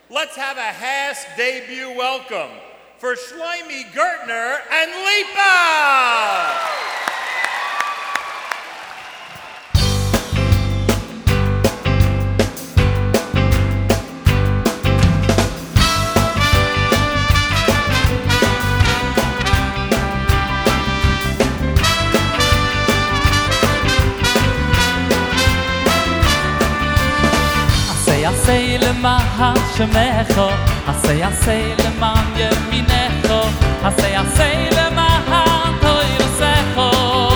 Let's have a Hask debut welcome for Shlomi Gertner and Lipa! Asay lema'an shemecho, asay lema'an yeminecho, asay lema'an toirosecho.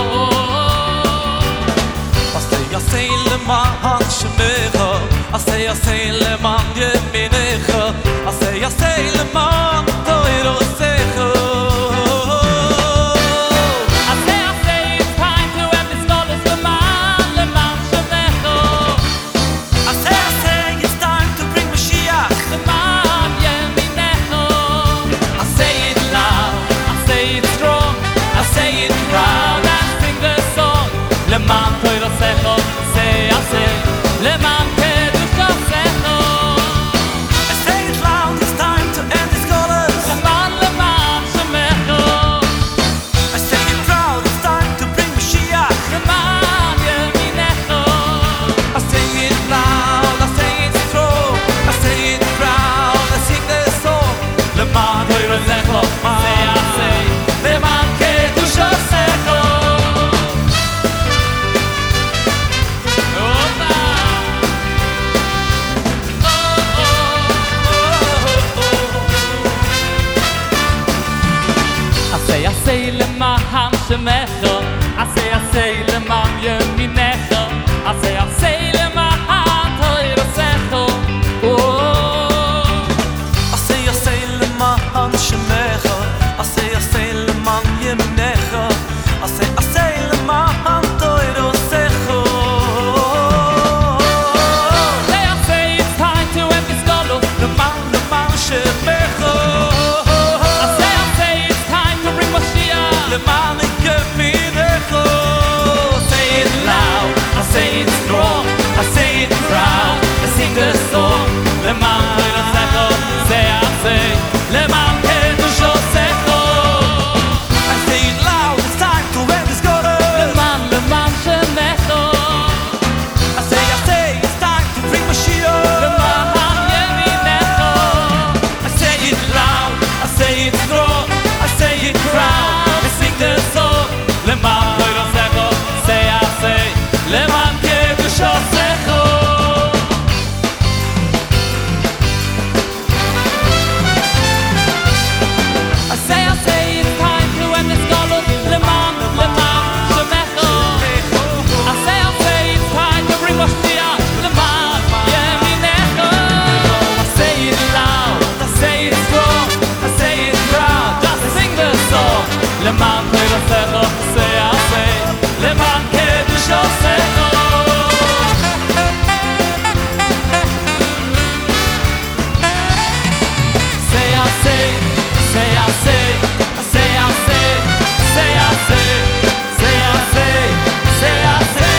Asay lema'an shemecho, asay lema'an yeminecho, asay lema'an toirosecho. למען תוירוסך, say I say, למען קדושתך. I say it loud, it's time to end this chorus. למען שמך. I say it proud, it's time to bring Mashiach. למען ימינך. I say it loud, I say it strong, I say it proud, I sing this song. למען תוירוסך, say I say, למען קדושתך. Say למען שמך, say למען ימינך, say למען תוירוסך. say למען שמך, say למען ימינך, say למען תוירוסך. Say it's time to end this galus, למען שמך. למען ימיnecho. Say it loud, I say it strong, I say it proud, I sing the song. למען תוירוסך, say I say, למען קדושתך. I say it loud, it's time to end this chorus. למען שמך. I say, it's time to bring Mashiach. למען ימינך. I say it loud, I say it strong, I say it proud. the song למען תוירוסך, say I say, למען קדושתך. I say it's time to end this galus, למען שמך. I say it's time to bring Mashiach, למען ימינך. I say it loud, I say it strong, I say it proud, just sing the song. למען תוירוסך, say I say, למען קדושתך. Say I say, say I say, say I say, say I say, say I say, say I say.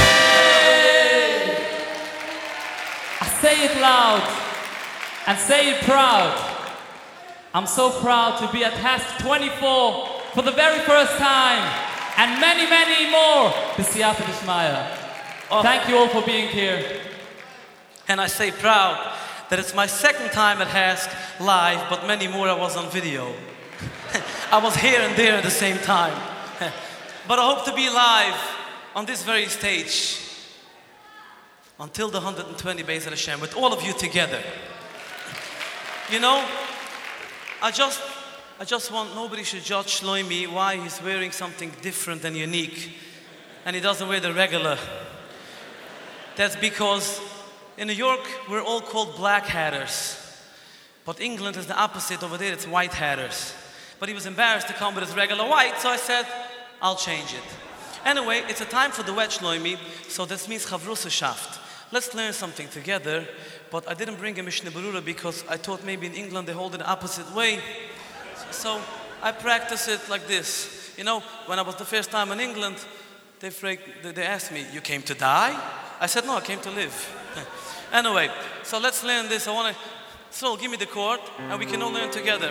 I say it loud and say it proud. I'm so proud to be at Hask 24 for the very first time, and many, many more. B'siyata d'shmaya. Thank you all for being here. And I say proud that it's my second time at Hask live, but many more I was on video. I was here and there at the same time. But I hope to be live on this very stage until the 120 Beis Hashem with all of you together. You know, I just want nobody should judge Shlomi why he's wearing something different and unique and he doesn't wear the regular. That's because in New York we're all called black hatters, but England is the opposite. Over there it's white hatters. But he was embarrassed to come with his regular white, so I said I'll change it. Anyway, it's a time for the wet Shlomi, so this means Chavrusashaft. Let's learn something together, but I didn't bring a Mishnah Berurah because I thought maybe in England they hold it the opposite way. So I practice it like this. You know, when I was the first time in England, they asked me, "You came to die?" I said, "No, I came to live." Anyway, so let's learn this. I want to So, give me the chord, and we can all learn together.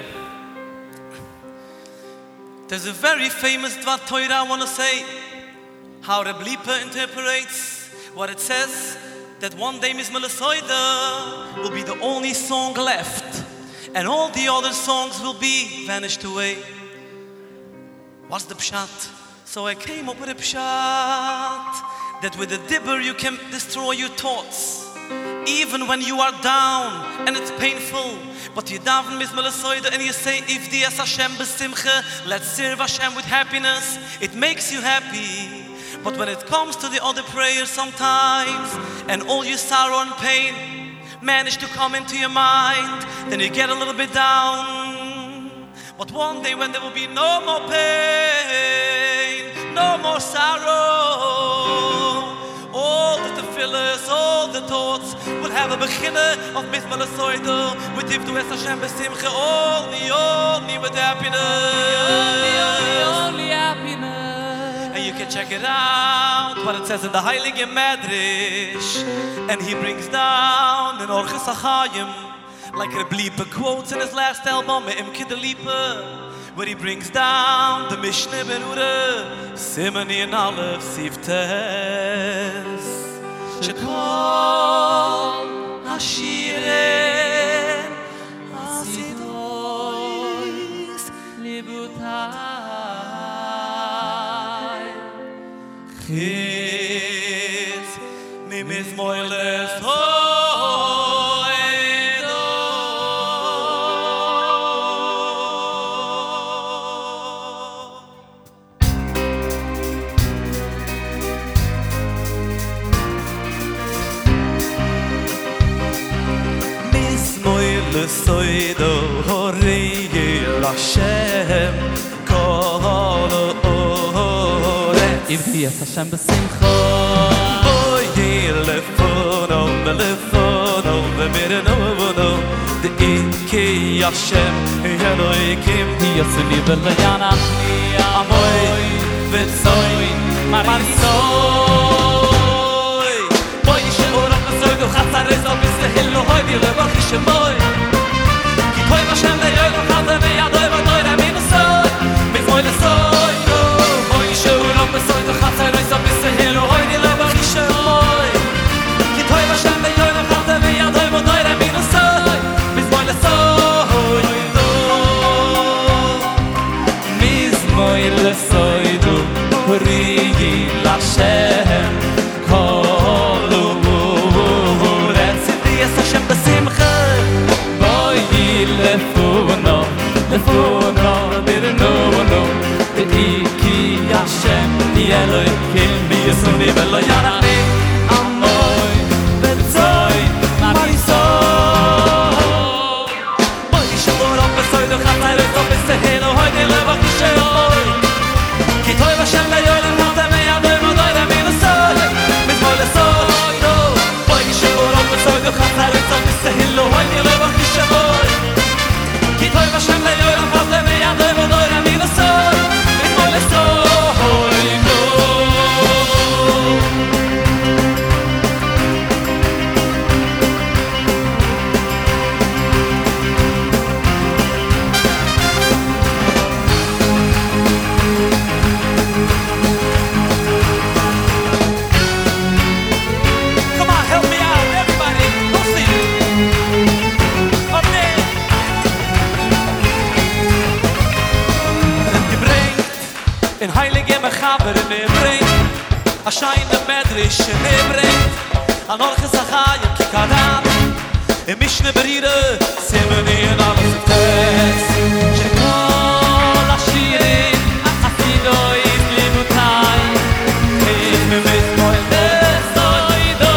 There's a very famous Dvar Torah I want to say, how Reb Lipa interprets what it says, that one day Mizmor Lesoida will be the only song left, and all the other songs will be vanished away. What's the pshat? So I came up with a pshat, that with a dibber you can destroy your thoughts. Even when you are down and it's painful, but you daven Mizmor Lesoida and you say, if the es Hashem besimcha, let's serve Hashem with happiness, it makes you happy. But when it comes to the other prayers sometimes, and all your sorrow and pain manage to come into your mind, then you get a little bit down. But one day when there will be no more pain, no more sorrow, all the tefillahs, all the thoughts will have a beginner of Mizmor Lesoida with if du es Hashem besimcha, only with happiness. Only happiness. And you can check it out, what it says in the Heilige Medrash. And he brings down in Orchos HaChaim, like Reb Lipa quotes in his last album, Me'im Kidder Lipa, where he brings down the Mishneh Berurah, Simoni and Aleph Siftes. Shekol Hashiren Asidois Libutai Chitz Mimizmor Lesoida. Lesoida horei Hashem kol oretz. If the es Hashem besimcha, Oy lefono vemirno the Iki Hashem Elokim Yoseli Belayana Amoy Vetzoy Marisoy Boy she'oram Lesoida Chatzares Al Bistehillo Hoy di Levach Shemoy Ki Koy Hashem Le'olam Chazem Ve'yadoy V'doy Ramin Osoy Mizmor Lesoida Boy she'oram Lesoida Chatzares Al Bistehillo Hoy di Levach Shemoy Ki Koy Hashem Le'olam Chazem Ve'yadoy V'doy Ramin Osoy Mizmor Lesoida Mizmor Lesoida horei Hashem kol oretz. If the es Hashem besimcha, Lefono birno the Iki Hashem the Elokim Yoseli Belayana Amoy Vetzoy Marisoy Boy she'oram Lesoida Chatzares Al Bistehillo Hoy di Levach Shemoy Ki Toy Hashem Le'olam Chazem Ve'yadoy V'doy Ramin Osoy Mizmor Lesoida Boy she'oram Lesoida Chatzares Al Bistehillo Hoy di Levach Shemoy Ki Toy Hashem Le'olam Chazem Ve'yadoy V'doy Ramin Osoy Mizmor Lesoida. Come on, help me out, everybody. We'll see you. Up there. Gebrengt in heilige Mechaber in brengt a shine Medrash in brengt an Orchos HaChaim Kikaran in Mishneh Berurah Simoni and Aleph Siftes. Shekol Hashirin Asidois Libutai Chitz Mimizmor Lesoida.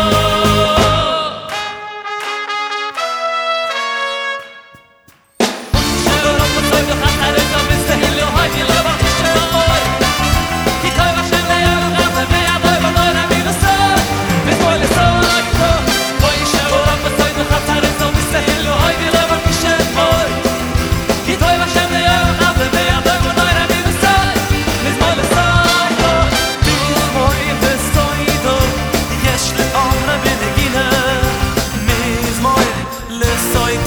She'oram Lesoida Chatzares Al Bistehillo Hoy di Levach Shemoy Ki Toy Hashem Le'olam Chazem Ve'yadoy V'doy Ramin Osoy Mizmor Lesoida. Boy she'oram Lesoida Chatzares Al Bistehillo Hoy di Levach Shemoy Ki soy